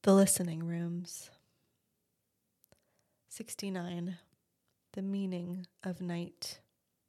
The Listening Rooms. 69. The Meaning of Night.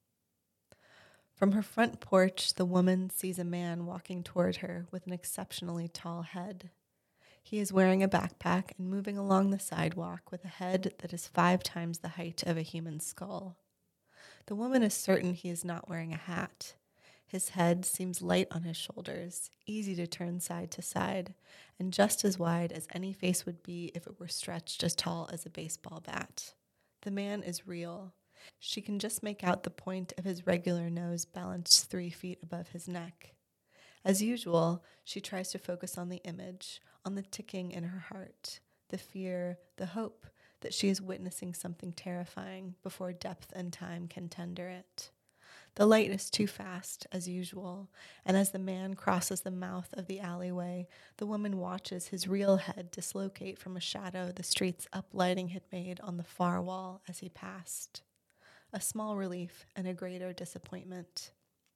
From her front porch, the woman sees a man walking toward her with an exceptionally tall head. He is wearing a backpack and moving along the sidewalk with a head that is 5 times the height of a human skull. The woman is certain he is not wearing a hat. His head seems light on his shoulders, easy to turn side to side, and just as wide as any face would be if it were stretched as tall as a baseball bat. The man is real. She can just make out the point of his regular nose balanced 3 feet above his neck. As usual, she tries to focus on the image, on the ticking in her heart, the fear, the hope that she is witnessing something terrifying before depth and time can tender it. The light is too fast, as usual, and as the man crosses the mouth of the alleyway, the woman watches his real head dislocate from a shadow the street's uplighting had made on the far wall as he passed. A small relief and a greater disappointment.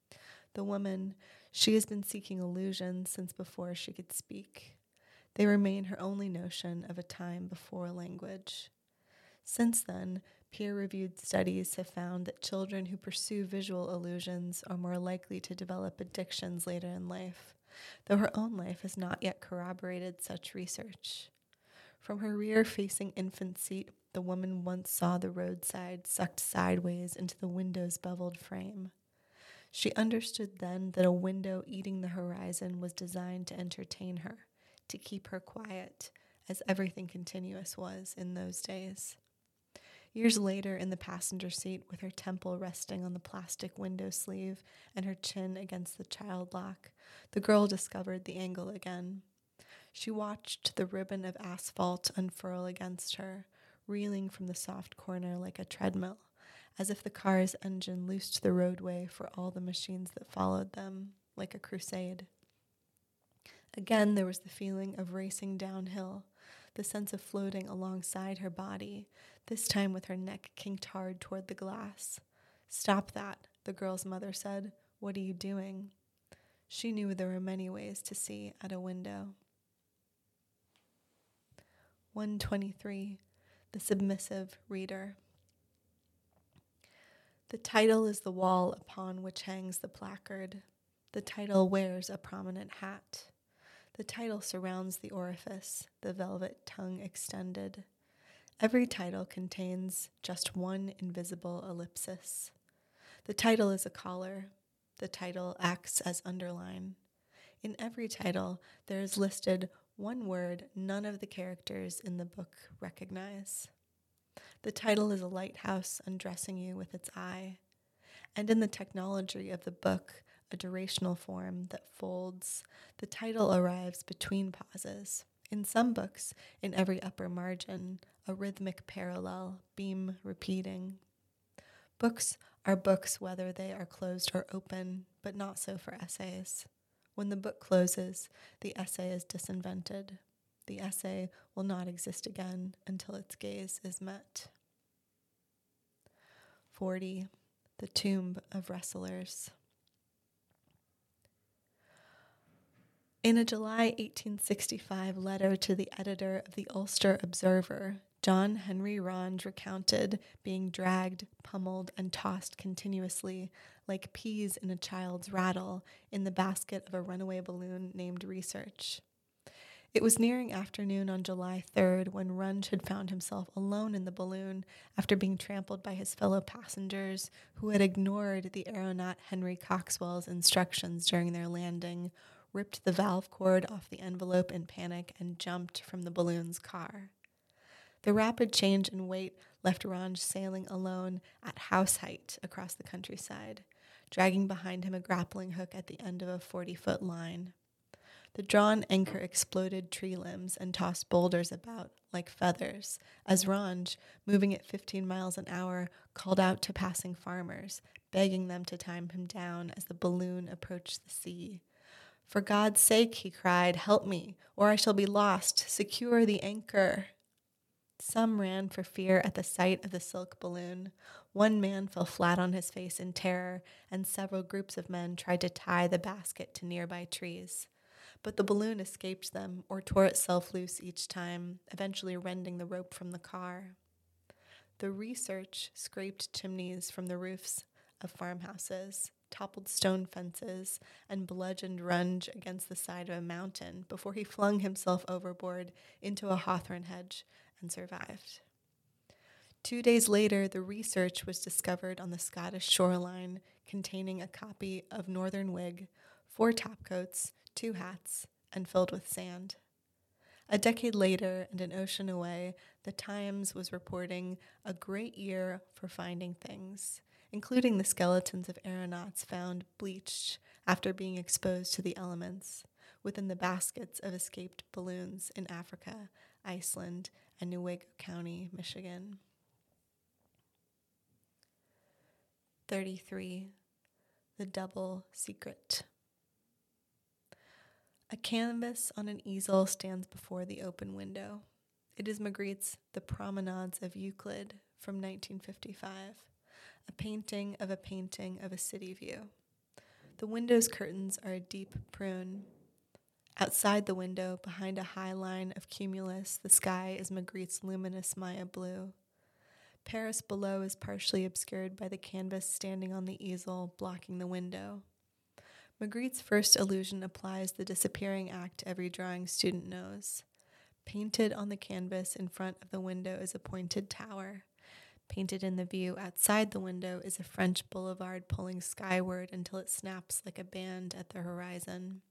The woman, she has been seeking illusions since before she could speak. They remain her only notion of a time before language. Since then, peer-reviewed studies have found that children who pursue visual illusions are more likely to develop addictions later in life, though her own life has not yet corroborated such research. From her rear-facing infant seat, the woman once saw the roadside sucked sideways into the window's beveled frame. She understood then that a window eating the horizon was designed to entertain her, to keep her quiet, as everything continuous was in those days. Years later, in the passenger seat, with her temple resting on the plastic window sleeve and her chin against the child lock, the girl discovered the angle again. She watched the ribbon of asphalt unfurl against her, reeling from the soft corner like a treadmill, as if the car's engine loosed the roadway for all the machines that followed them, like a crusade. Again, there was the feeling of racing downhill, the sense of floating alongside her body, this time with her neck kinked hard toward the glass. "Stop that," the girl's mother said. "What are you doing?" She knew there were many ways to see at a window. 123. The Submissive Reader. The title is the wall upon which hangs the placard. The title wears a prominent hat. The title surrounds the orifice, the velvet tongue extended. Every title contains just one invisible ellipsis. The title is a collar. The title acts as underline. In every title, there is listed one word none of the characters in the book recognize. The title is a lighthouse undressing you with its eye. And in the technology of the book, a durational form that folds, the title arrives between pauses. In some books, in every upper margin, a rhythmic parallel, beam repeating. Books are books whether they are closed or open, but not so for essays. When the book closes, the essay is disinvented. The essay will not exist again until its gaze is met. 40. The Tomb of Wrestlers. In a July 1865 letter to the editor of the Ulster Observer, John Henry Ronge recounted being dragged, pummeled, and tossed continuously, like peas in a child's rattle, in the basket of a runaway balloon named Research. It was nearing afternoon on July 3rd when Runge had found himself alone in the balloon after being trampled by his fellow passengers who had ignored the aeronaut Henry Coxwell's instructions during their landing, ripped the valve cord off the envelope in panic, and jumped from the balloon's car. The rapid change in weight left Ronge sailing alone at house height across the countryside, dragging behind him a grappling hook at the end of a 40-foot line. The drawn anchor exploded tree limbs and tossed boulders about like feathers, as Ronge, moving at 15 miles an hour, called out to passing farmers, begging them to time him down as the balloon approached the sea. "For God's sake," he cried, "help me, or I shall be lost. Secure the anchor." Some ran for fear at the sight of the silk balloon. One man fell flat on his face in terror, and several groups of men tried to tie the basket to nearby trees. but the balloon escaped them or tore itself loose each time, eventually rending the rope from the car. The research scraped chimneys from the roofs of farmhouses, toppled stone fences, and bludgeoned Runge against the side of a mountain before he flung himself overboard into a hawthorn hedge and survived. 2 days later, the research was discovered on the Scottish shoreline, containing a copy of Northern Wig, 4 topcoats, 2 hats, and filled with sand. A decade later, and an ocean away, the Times was reporting a great year for finding things, including the skeletons of aeronauts found bleached after being exposed to the elements within the baskets of escaped balloons in Africa, Iceland, and Newaygo County, Michigan. 33. The Double Secret. A canvas on an easel stands before the open window. It is Magritte's The Promenades of Euclid from 1955, a painting of a city view. The window's curtains are a deep prune. Outside the window, behind a high line of cumulus, the sky is Magritte's luminous Maya blue. Paris below is partially obscured by the canvas standing on the easel, blocking the window. Magritte's first illusion applies the disappearing act every drawing student knows. Painted on the canvas in front of the window is a pointed tower. Painted in the view outside the window is a French boulevard pulling skyward until it snaps like a band at the horizon.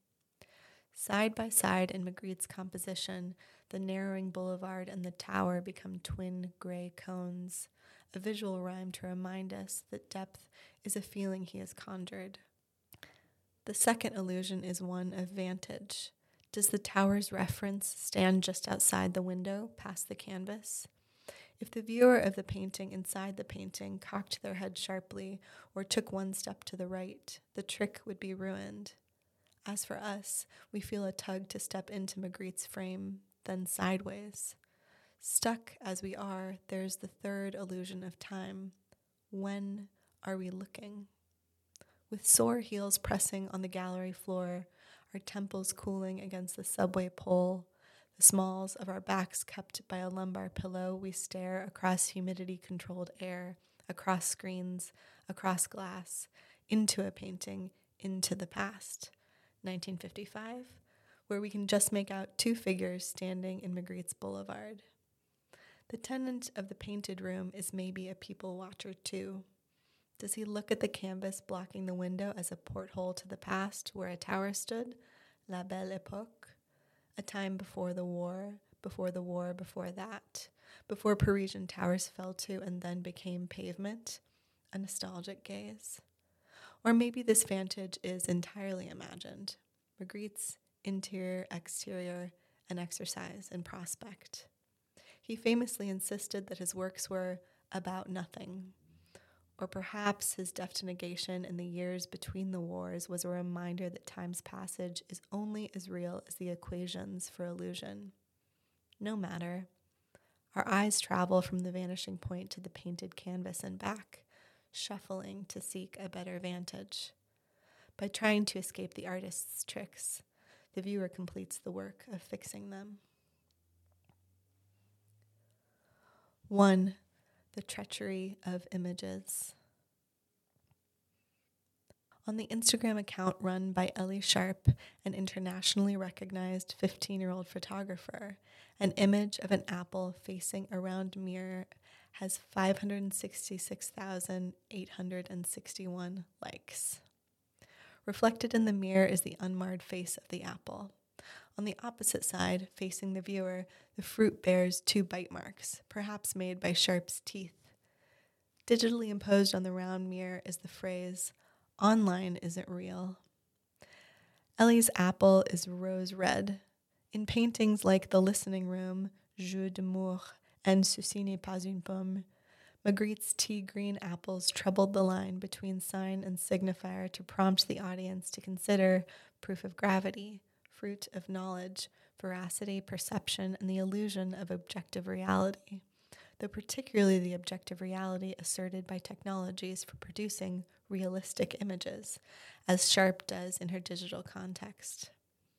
Side by side in Magritte's composition, the narrowing boulevard and the tower become twin gray cones, a visual rhyme to remind us that depth is a feeling he has conjured. The second illusion is one of vantage. Does the tower's reference stand just outside the window, past the canvas? If the viewer of the painting inside the painting cocked their head sharply or took one step to the right, the trick would be ruined. As for us, we feel a tug to step into Magritte's frame, then sideways. Stuck as we are, there's the third illusion of time. When are we looking? With sore heels pressing on the gallery floor, our temples cooling against the subway pole, the smalls of our backs cupped by a lumbar pillow, we stare across humidity-controlled air, across screens, across glass, into a painting, into the past. 1955, where we can just make out 2 figures standing in Magritte's boulevard. The tenant of the painted room is maybe a people watcher too. Does he look at the canvas blocking the window as a porthole to the past where a tower stood? La Belle Époque. A time before the war, before that, before Parisian towers fell to and then became pavement. A nostalgic gaze. Or maybe this vantage is entirely imagined. Magritte's interior, exterior, an exercise in prospect. He famously insisted that his works were about nothing. Or perhaps his deft negation in the years between the wars was a reminder that time's passage is only as real as the equations for illusion. No matter. Our eyes travel from the vanishing point to the painted canvas and back, shuffling to seek a better vantage. By trying to escape the artist's tricks, the viewer completes the work of fixing them. 1. The treachery of images. On the Instagram account run by Ellie Sharp, an internationally recognized 15-year-old photographer, an image of an apple facing a round mirror has 566,861 likes. Reflected in the mirror is the unmarred face of the apple. On the opposite side, facing the viewer, the fruit bears 2 bite marks, perhaps made by Sharp's teeth. Digitally imposed on the round mirror is the phrase, "Online isn't real." Ellie's apple is rose red. In paintings like The Listening Room, Jeu d'amour, and Ceci n'est pas une pomme, Magritte's tea green apples troubled the line between sign and signifier to prompt the audience to consider proof of gravity, fruit of knowledge, veracity, perception, and the illusion of objective reality, though particularly the objective reality asserted by technologies for producing realistic images, as Sharp does in her digital context.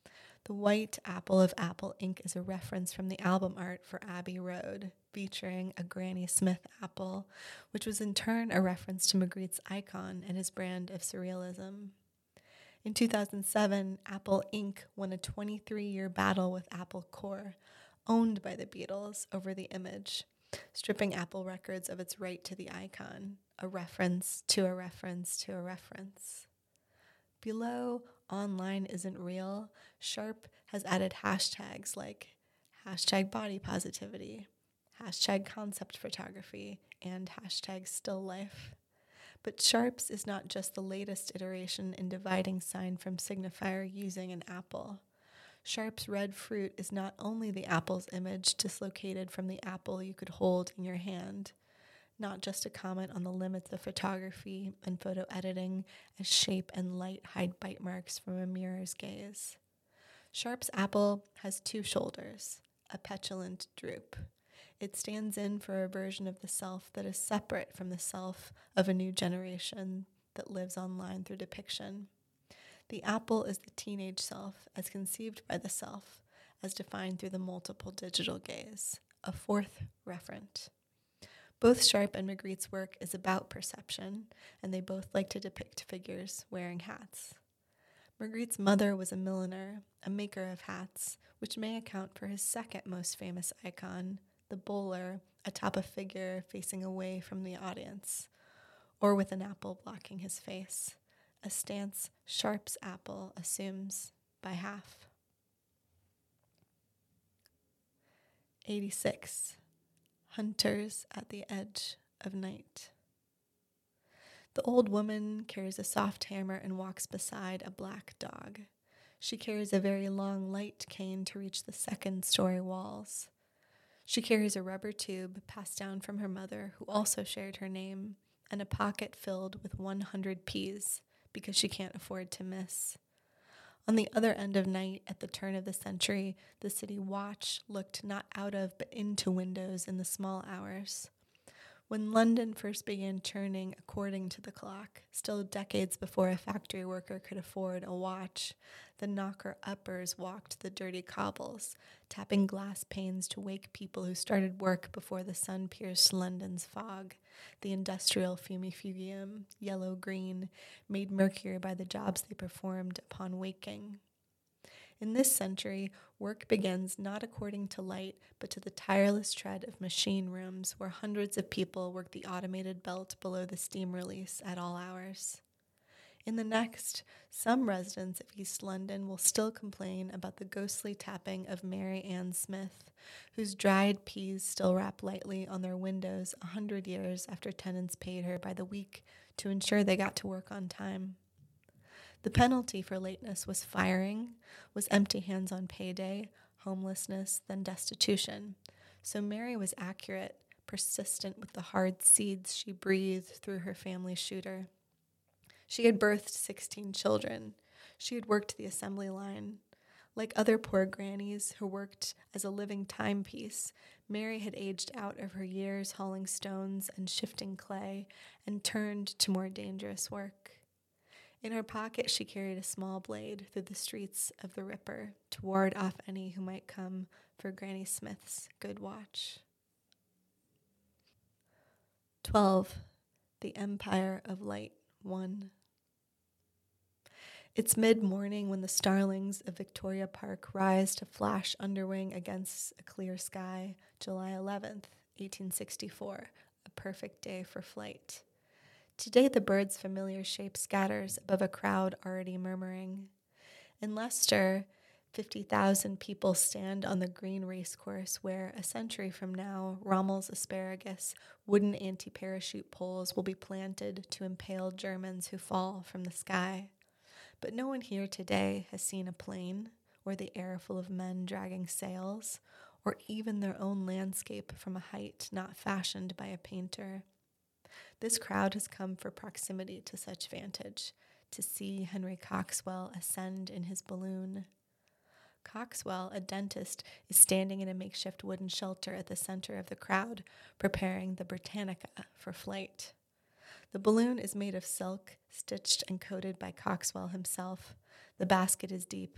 The white apple of Apple ink is a reference from the album art for Abbey Road, featuring a Granny Smith apple, which was in turn a reference to Magritte's icon and his brand of surrealism. In 2007, Apple Inc. won a 23-year battle with Apple Corps, owned by the Beatles, over the image, stripping Apple Records of its right to the icon, a reference to a reference to a reference. Below "online isn't real," Sharp has added hashtags like hashtag body positivity, hashtag concept photography, and hashtag still life. But Sharps is not just the latest iteration in dividing sign from signifier using an apple. Sharp's red fruit is not only the apple's image dislocated from the apple you could hold in your hand, not just a comment on the limits of photography and photo editing as shape and light hide bite marks from a mirror's gaze. Sharp's apple has two shoulders, a petulant droop. It stands in for a version of the self that is separate from the self of a new generation that lives online through depiction. The apple is the teenage self as conceived by the self, as defined through the multiple digital gaze, a fourth referent. Both Sharp and Magritte's work is about perception, and they both like to depict figures wearing hats. Magritte's mother was a milliner, a maker of hats, which may account for his second most famous icon, the bowler atop a figure facing away from the audience, or with an apple blocking his face, a stance Sharp's apple assumes by half. 86. Hunters at the edge of night. The old woman carries a soft hammer and walks beside a black dog. She carries a very long, light cane to reach the second-story walls. She carries a rubber tube passed down from her mother, who also shared her name, and a pocket filled with 100 peas, because she can't afford to miss. On the other end of night, at the turn of the century, the city watch looked not out of but into windows in the small hours. When London first began turning according to the clock, still decades before a factory worker could afford a watch, the knocker-uppers walked the dirty cobbles, tapping glass panes to wake people who started work before the sun pierced London's fog, the industrial fumifugium, yellow-green, made murkier by the jobs they performed upon waking. In this century, work begins not according to light, but to the tireless tread of machine rooms where hundreds of people work the automated belt below the steam release at all hours. In the next, some residents of East London will still complain about the ghostly tapping of Mary Ann Smith, whose dried peas still wrap lightly on their windows 100 years after tenants paid her by the week to ensure they got to work on time. The penalty for lateness was firing, was empty hands on payday, homelessness, then destitution. So Mary was accurate, persistent with the hard seeds she breathed through her family shooter. She had birthed 16 children. She had worked the assembly line. Like other poor grannies who worked as a living timepiece, Mary had aged out of her years hauling stones and shifting clay and turned to more dangerous work. In her pocket, she carried a small blade through the streets of the Ripper to ward off any who might come for Granny Smith's good watch. 12. The Empire of Light 1. It's mid-morning when the starlings of Victoria Park rise to flash underwing against a clear sky, July 11th, 1864, a perfect day for flight. Today the bird's familiar shape scatters above a crowd already murmuring. In Leicester, 50,000 people stand on the green racecourse where, a century from now, Rommel's asparagus, wooden anti-parachute poles will be planted to impale Germans who fall from the sky. But no one here today has seen a plane, or the air full of men dragging sails, or even their own landscape from a height not fashioned by a painter. This crowd has come for proximity to such vantage, to see Henry Coxwell ascend in his balloon. Coxwell, a dentist, is standing in a makeshift wooden shelter at the center of the crowd, preparing the Britannica for flight. The balloon is made of silk, stitched and coated by Coxwell himself. The basket is deep.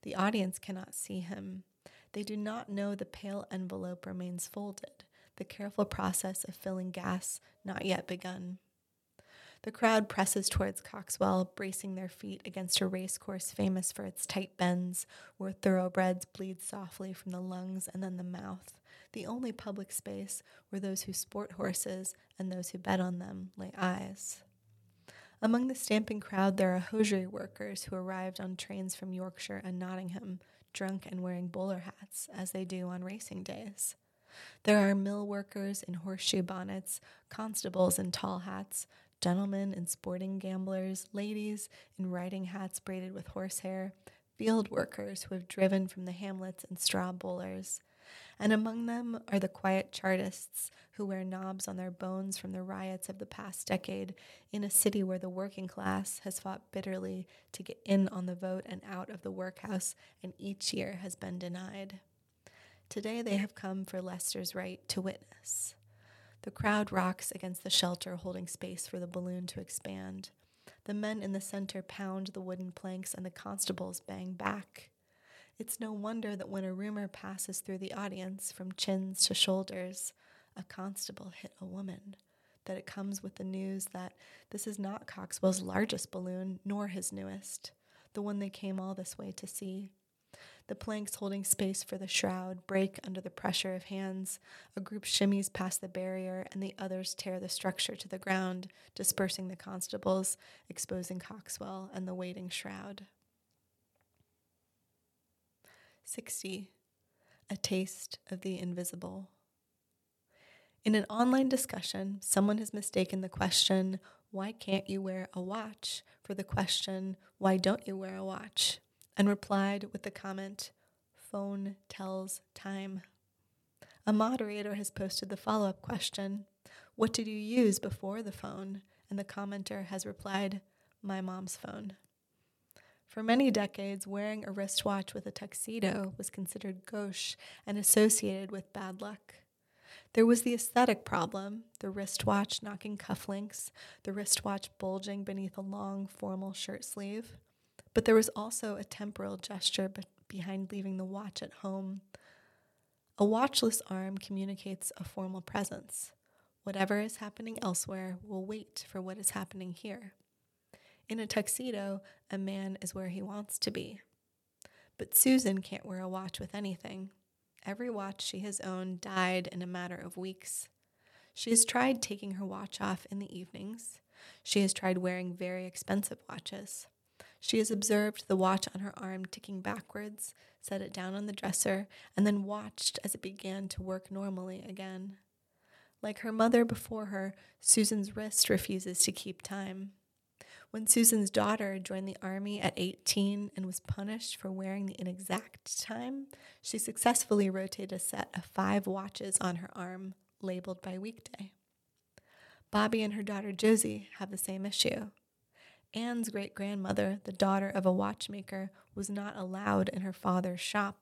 The audience cannot see him. They do not know the pale envelope remains folded, the careful process of filling gas not yet begun. The crowd presses towards Coxwell, bracing their feet against a racecourse famous for its tight bends, where thoroughbreds bleed softly from the lungs and then the mouth, the only public space where those who sport horses and those who bet on them lay eyes. Among the stamping crowd, there are hosiery workers who arrived on trains from Yorkshire and Nottingham, drunk and wearing bowler hats, as they do on racing days. There are mill workers in horseshoe bonnets, constables in tall hats, gentlemen in sporting gamblers, ladies in riding hats braided with horsehair, field workers who have driven from the hamlets in straw bowlers. And among them are the quiet chartists who wear knobs on their bones from the riots of the past decade in a city where the working class has fought bitterly to get in on the vote and out of the workhouse, and each year has been denied. Today they have come for Leicester's right to witness. The crowd rocks against the shelter, holding space for the balloon to expand. The men in the center pound the wooden planks and the constables bang back. It's no wonder that when a rumor passes through the audience from chins to shoulders, a constable hit a woman, that it comes with the news that this is not Coxwell's largest balloon, nor his newest, the one they came all this way to see. The planks holding space for the shroud break under the pressure of hands. A group shimmies past the barrier, and the others tear the structure to the ground, dispersing the constables, exposing Coxwell and the waiting shroud. 60. A taste of the invisible. In an online discussion, someone has mistaken the question, "Why can't you wear a watch?" for the question, "Why don't you wear a watch?" and replied with the comment, "Phone tells time." A moderator has posted the follow-up question, "What did you use before the phone?" and the commenter has replied, "My mom's phone." For many decades, wearing a wristwatch with a tuxedo was considered gauche and associated with bad luck. There was the aesthetic problem, the wristwatch knocking cufflinks, the wristwatch bulging beneath a long, formal shirt sleeve. But there was also a temporal gesture behind leaving the watch at home. A watchless arm communicates a formal presence. Whatever is happening elsewhere will wait for what is happening here. In a tuxedo, a man is where he wants to be. But Susan can't wear a watch with anything. Every watch she has owned died in a matter of weeks. She has tried taking her watch off in the evenings. She has tried wearing very expensive watches. She has observed the watch on her arm ticking backwards, set it down on the dresser, and then watched as it began to work normally again. Like her mother before her, Susan's wrist refuses to keep time. When Susan's daughter joined the army at 18 and was punished for wearing the inexact time, she successfully rotated a set of 5 watches on her arm, labeled by weekday. Bobby and her daughter Josie have the same issue. Anne's great-grandmother, the daughter of a watchmaker, was not allowed in her father's shop.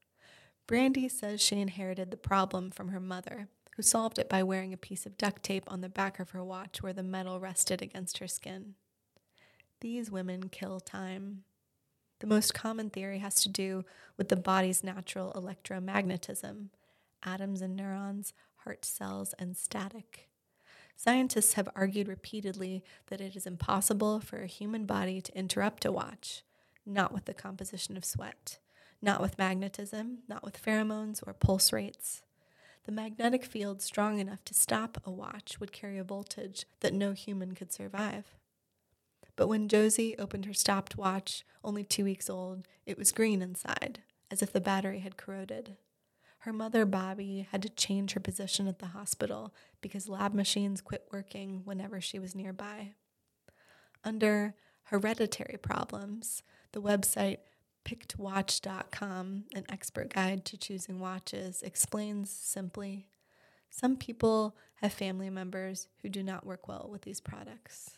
Brandy says she inherited the problem from her mother, who solved it by wearing a piece of duct tape on the back of her watch where the metal rested against her skin. These women kill time. The most common theory has to do with the body's natural electromagnetism, atoms and neurons, heart cells, and static. Scientists have argued repeatedly that it is impossible for a human body to interrupt a watch, not with the composition of sweat, not with magnetism, not with pheromones or pulse rates. The magnetic field strong enough to stop a watch would carry a voltage that no human could survive. But when Josie opened her stopped watch, only 2 weeks old, it was green inside, as if the battery had corroded. Her mother, Bobby, had to change her position at the hospital because lab machines quit working whenever she was nearby. Under hereditary problems, the website pickedwatch.com, an expert guide to choosing watches, explains simply, some people have family members who do not work well with these products.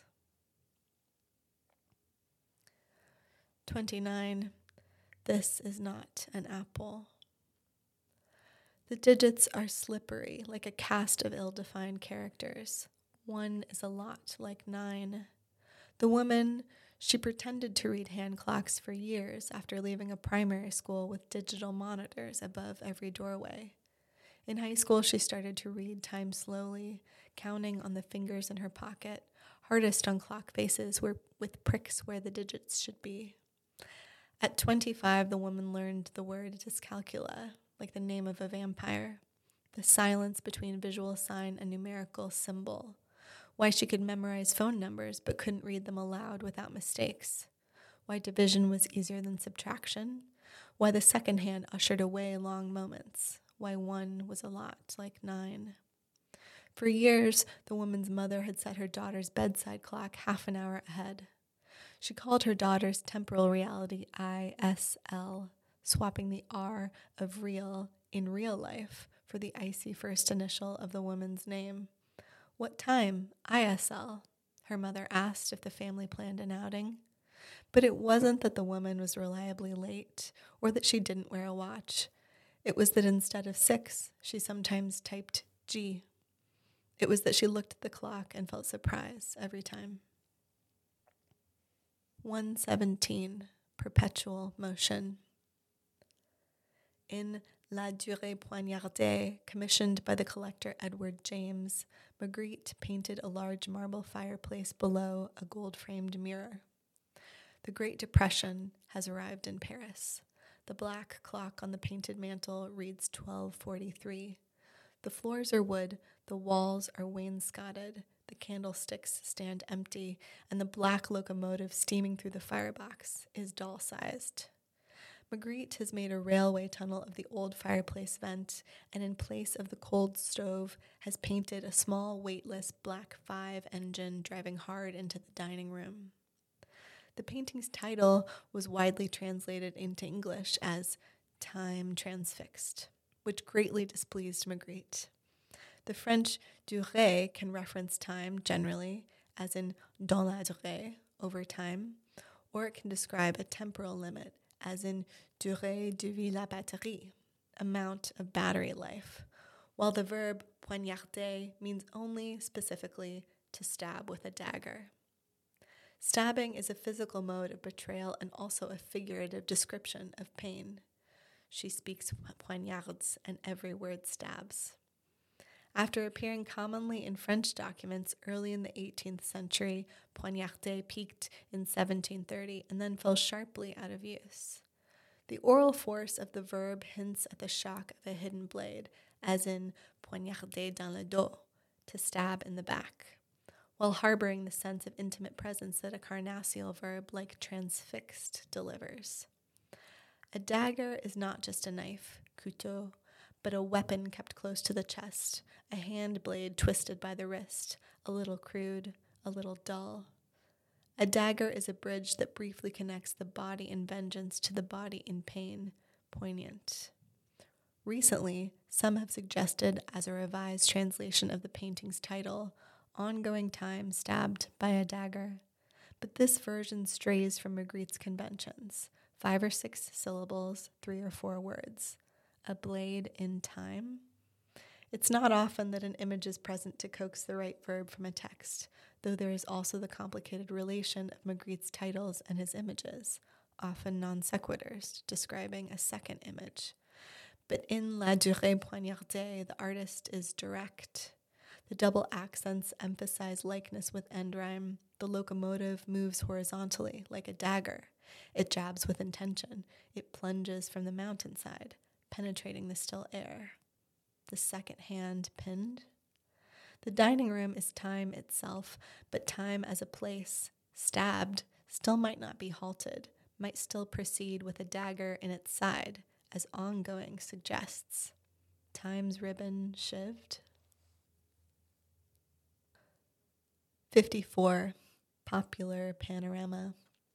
29. This is not an apple. The digits are slippery, like a cast of ill-defined characters. 1 is a lot like 9. The woman She pretended to read hand clocks for years after leaving a primary school with digital monitors above every doorway. In high school, she started to read time slowly, counting on the fingers in her pocket, hardest on clock faces with pricks where the digits should be. At 25, the woman learned the word dyscalculia, like the name of a vampire, the silence between visual sign and numerical symbol, why she could memorize phone numbers but couldn't read them aloud without mistakes, why division was easier than subtraction, why the second hand ushered away long moments, why 1 was a lot, like 9. For years, the woman's mother had set her daughter's bedside clock half an hour ahead. She called her daughter's temporal reality ISL, swapping the R of real in real life for the icy first initial of the woman's name. "What time? ISL?" her mother asked if the family planned an outing. But it wasn't that the woman was reliably late or that she didn't wear a watch. It was that instead of 6, she sometimes typed G. It was that she looked at the clock and felt surprise every time. 117, perpetual motion. In La Durée Poignardée, commissioned by the collector Edward James, Magritte painted a large marble fireplace below a gold-framed mirror. The Great Depression has arrived in Paris. The black clock on the painted mantel reads 12:43. The floors are wood, the walls are wainscoted, the candlesticks stand empty, and the black locomotive steaming through the firebox is doll-sized. Magritte has made a railway tunnel of the old fireplace vent, and in place of the cold stove has painted a small, weightless black 5 engine driving hard into the dining room. The painting's title was widely translated into English as Time Transfixed, which greatly displeased Magritte. The French durée can reference time generally, as in dans la durée, over time, or it can describe a temporal limit, as in durée de vie la batterie, amount of battery life, while the verb poignarder means only specifically to stab with a dagger. Stabbing is a physical mode of betrayal and also a figurative description of pain. She speaks poignards, and every word stabs. After appearing commonly in French documents early in the 18th century, poignarder peaked in 1730 and then fell sharply out of use. The oral force of the verb hints at the shock of a hidden blade, as in poignarder dans le dos, to stab in the back, while harboring the sense of intimate presence that a carnassial verb like transfixed delivers. A dagger is not just a knife, couteau, but a weapon kept close to the chest, a hand blade twisted by the wrist, a little crude, a little dull. A dagger is a bridge that briefly connects the body in vengeance to the body in pain, poignant. Recently, some have suggested, as a revised translation of the painting's title, Ongoing Time Stabbed by a Dagger. But this version strays from Magritte's conventions, 5 or 6 syllables, 3 or 4 words. A blade in time? It's not often that an image is present to coax the right verb from a text, though there is also the complicated relation of Magritte's titles and his images, often non sequiturs, describing a second image. But in La Durée Poignardée, the artist is direct. The double accents emphasize likeness with end rhyme. The locomotive moves horizontally, like a dagger. It jabs with intention. It plunges from the mountainside, penetrating the still air. The second hand pinned. The dining room is time itself, but time as a place, stabbed, still might not be halted, might still proceed with a dagger in its side, as ongoing suggests. Time's ribbon shivved. 54. Popular panorama.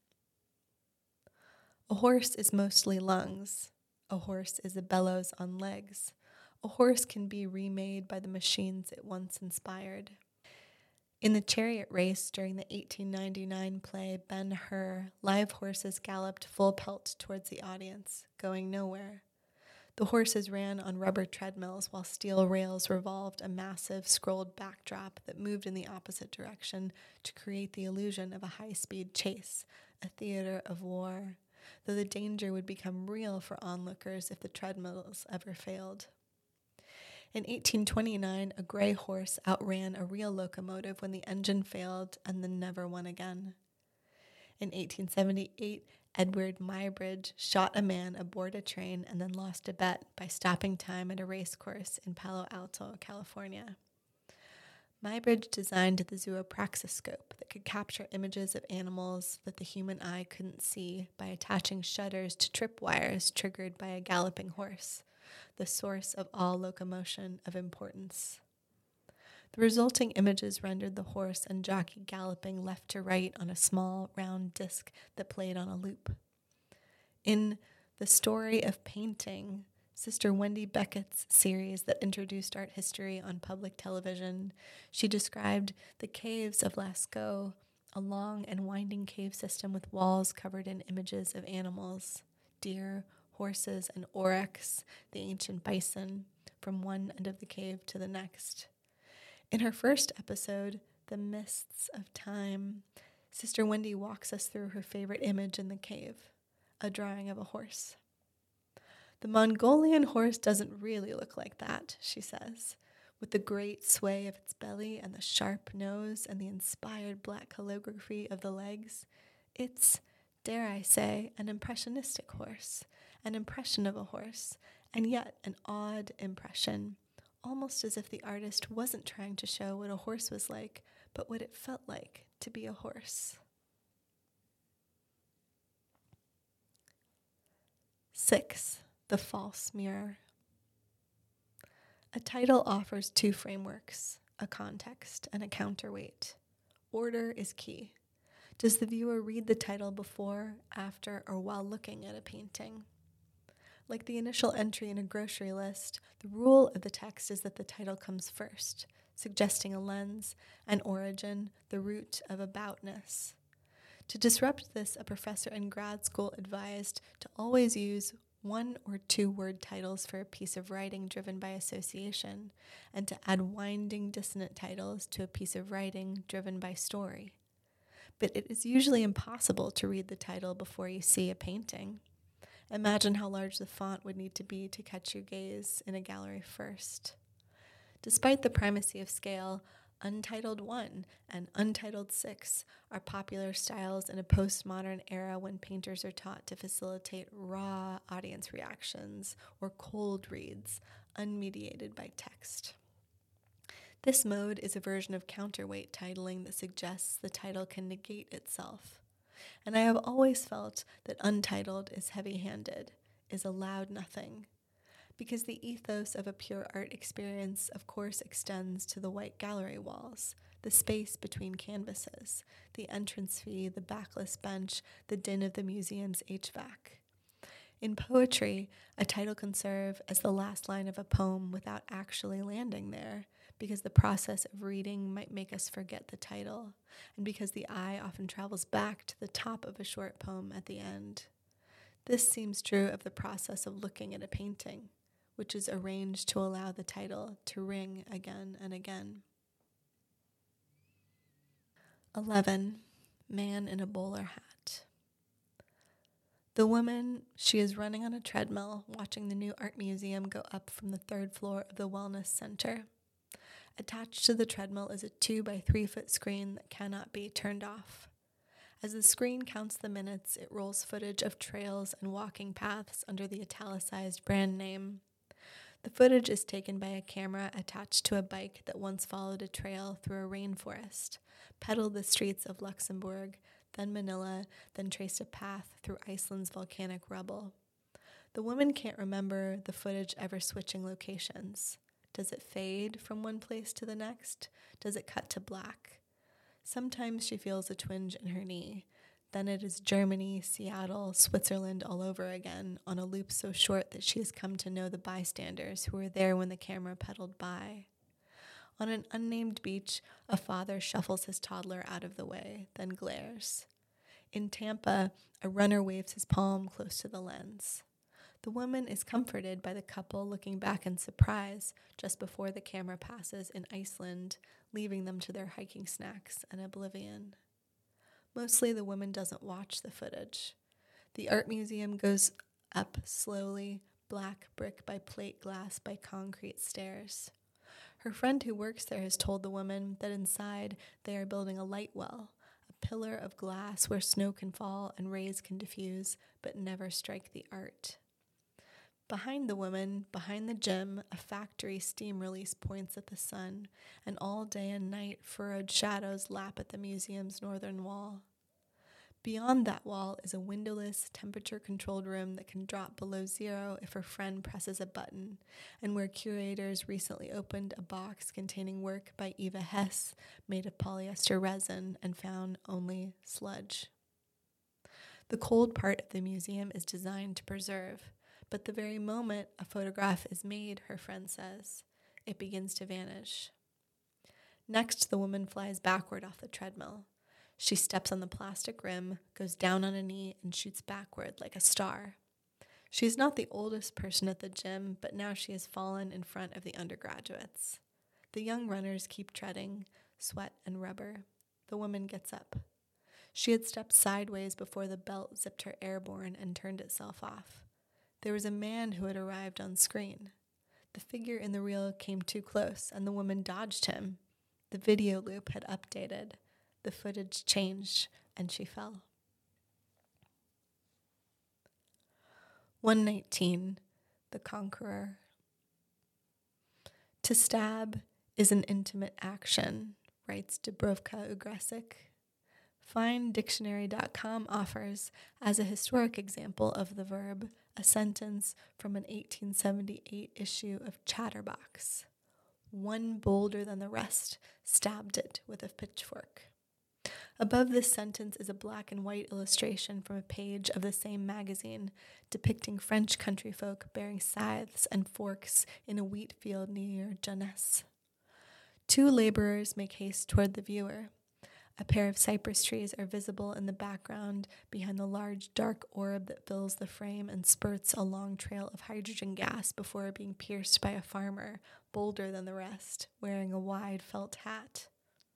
A horse is mostly lungs. A horse is a bellows on legs. A horse can be remade by the machines it once inspired. In the chariot race during the 1899 play Ben-Hur, live horses galloped full pelt towards the audience, going nowhere. The horses ran on rubber treadmills while steel rails revolved a massive scrolled backdrop that moved in the opposite direction to create the illusion of a high-speed chase, a theater of war, though the danger would become real for onlookers if the treadmills ever failed. In 1829, a gray horse outran a real locomotive when the engine failed and then never won again. In 1878, Edward Muybridge shot a man aboard a train and then lost a bet by stopping time at a racecourse in Palo Alto, California. Muybridge designed the zoopraxiscope that could capture images of animals that the human eye couldn't see by attaching shutters to tripwires triggered by a galloping horse, the source of all locomotion of importance. The resulting images rendered the horse and jockey galloping left to right on a small, round disc that played on a loop. In The Story of Painting, Sister Wendy Beckett's series that introduced art history on public television, she described the caves of Lascaux, a long and winding cave system with walls covered in images of animals, deer, horses, and oryx, the ancient bison, from one end of the cave to the next. In her first episode, The Mists of Time, Sister Wendy walks us through her favorite image in the cave, a drawing of a horse. The Mongolian horse doesn't really look like that, she says, with the great sway of its belly and the sharp nose and the inspired black calligraphy of the legs. It's, dare I say, an impressionistic horse, an impression of a horse, and yet an odd impression, almost as if the artist wasn't trying to show what a horse was like, but what it felt like to be a horse. 6. The False Mirror. A title offers two frameworks, a context and a counterweight. Order is key. Does the viewer read the title before, after, or while looking at a painting? Like the initial entry in a grocery list, the rule of the text is that the title comes first, suggesting a lens, an origin, the root of aboutness. To disrupt this, a professor in grad school advised to always use 1 or 2 word titles for a piece of writing driven by association, and to add winding dissonant titles to a piece of writing driven by story. But it is usually impossible to read the title before you see a painting. Imagine how large the font would need to be to catch your gaze in a gallery first. Despite the primacy of scale, Untitled 1 and Untitled 6 are popular styles in a postmodern era when painters are taught to facilitate raw audience reactions or cold reads, unmediated by text. This mode is a version of counterweight titling that suggests the title can negate itself. And I have always felt that Untitled is heavy-handed, is a loud nothing, because the ethos of a pure art experience, of course, extends to the white gallery walls, the space between canvases, the entrance fee, the backless bench, the din of the museum's HVAC. In poetry, a title can serve as the last line of a poem without actually landing there, because the process of reading might make us forget the title, and because the eye often travels back to the top of a short poem at the end. This seems true of the process of looking at a painting, which is arranged to allow the title to ring again and again. 11. Man in a bowler hat. The woman, she is running on a treadmill, watching the new art museum go up from the 3rd floor of the Wellness Center. Attached to the treadmill is a 2 by 3 foot screen that cannot be turned off. As the screen counts the minutes, it rolls footage of trails and walking paths under the italicized brand name. The footage is taken by a camera attached to a bike that once followed a trail through a rainforest, pedaled the streets of Luxembourg, then Manila, then traced a path through Iceland's volcanic rubble. The woman can't remember the footage ever switching locations. Does it fade from one place to the next? Does it cut to black? Sometimes she feels a twinge in her knee. Then it is Germany, Seattle, Switzerland all over again, on a loop so short that she has come to know the bystanders who were there when the camera pedaled by. On an unnamed beach, a father shuffles his toddler out of the way, then glares. In Tampa, a runner waves his palm close to the lens. The woman is comforted by the couple looking back in surprise just before the camera passes in Iceland, leaving them to their hiking snacks and oblivion. Mostly the woman doesn't watch the footage. The art museum goes up slowly, black brick by plate glass by concrete stairs. Her friend who works there has told the woman that inside they are building a light well, a pillar of glass where snow can fall and rays can diffuse but never strike the art. Behind the woman, behind the gym, a factory steam release points at the sun, and all day and night furrowed shadows lap at the museum's northern wall. Beyond that wall is a windowless, temperature-controlled room that can drop below zero if her friend presses a button, and where curators recently opened a box containing work by Eva Hesse made of polyester resin and found only sludge. The cold part of the museum is designed to preserve, but the very moment a photograph is made, her friend says, it begins to vanish. Next, the woman flies backward off the treadmill. She steps on the plastic rim, goes down on a knee, and shoots backward like a star. She is not the oldest person at the gym, but now she has fallen in front of the undergraduates. The young runners keep treading, sweat and rubber. The woman gets up. She had stepped sideways before the belt zipped her airborne and turned itself off. There was a man who had arrived on screen. The figure in the reel came too close, and the woman dodged him. The video loop had updated. The footage changed, and she fell. 119. The Conqueror. To stab is an intimate action, writes Dubrovka Ugresic. FineDictionary.com offers, as a historic example of the verb, a sentence from an 1878 issue of Chatterbox. One bolder than the rest stabbed it with a pitchfork. Above this sentence is a black and white illustration from a page of the same magazine depicting French country folk bearing scythes and forks in a wheat field near Jeunesse. Two laborers make haste toward the viewer. A pair of cypress trees are visible in the background behind the large dark orb that fills the frame and spurts a long trail of hydrogen gas before being pierced by a farmer, bolder than the rest, wearing a wide felt hat.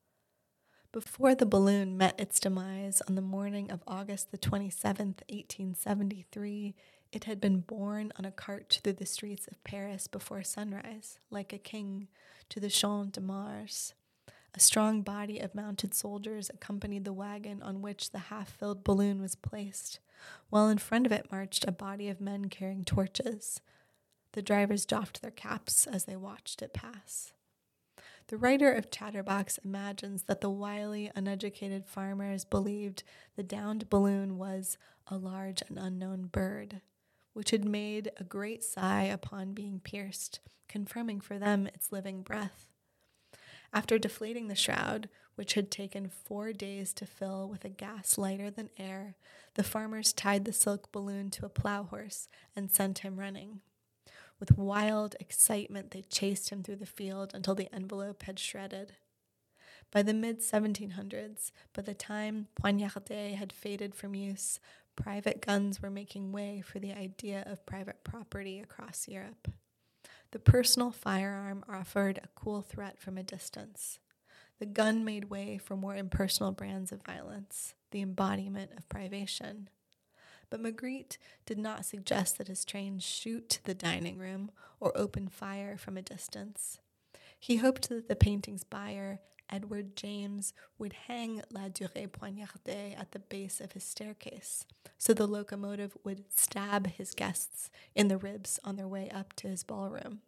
Before the balloon met its demise on the morning of August the 27th, 1873, it had been borne on a cart through the streets of Paris before sunrise, like a king, to the Champ de Mars. A strong body of mounted soldiers accompanied the wagon on which the half-filled balloon was placed, while in front of it marched a body of men carrying torches. The drivers doffed their caps as they watched it pass. The writer of Chatterbox imagines that the wily, uneducated farmers believed the downed balloon was a large and unknown bird, which had made a great sigh upon being pierced, confirming for them its living breath. After deflating the shroud, which had taken 4 days to fill with a gas lighter than air, the farmers tied the silk balloon to a plow horse and sent him running. With wild excitement, they chased him through the field until the envelope had shredded. By the mid-1700s, by the time poignarde had faded from use, private guns were making way for the idea of private property across Europe. The personal firearm offered a cool threat from a distance. The gun made way for more impersonal brands of violence, the embodiment of privation. But Magritte did not suggest that his train shoot the dining room or open fire from a distance. He hoped that the painting's buyer, Edward James, would hang La Durée Poignardée at the base of his staircase, so the locomotive would stab his guests in the ribs on their way up to his ballroom.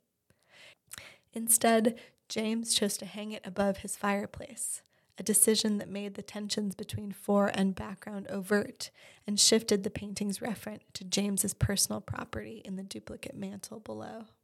Instead, James chose to hang it above his fireplace, a decision that made the tensions between fore and background overt and shifted the painting's reference to James's personal property in the duplicate mantle below.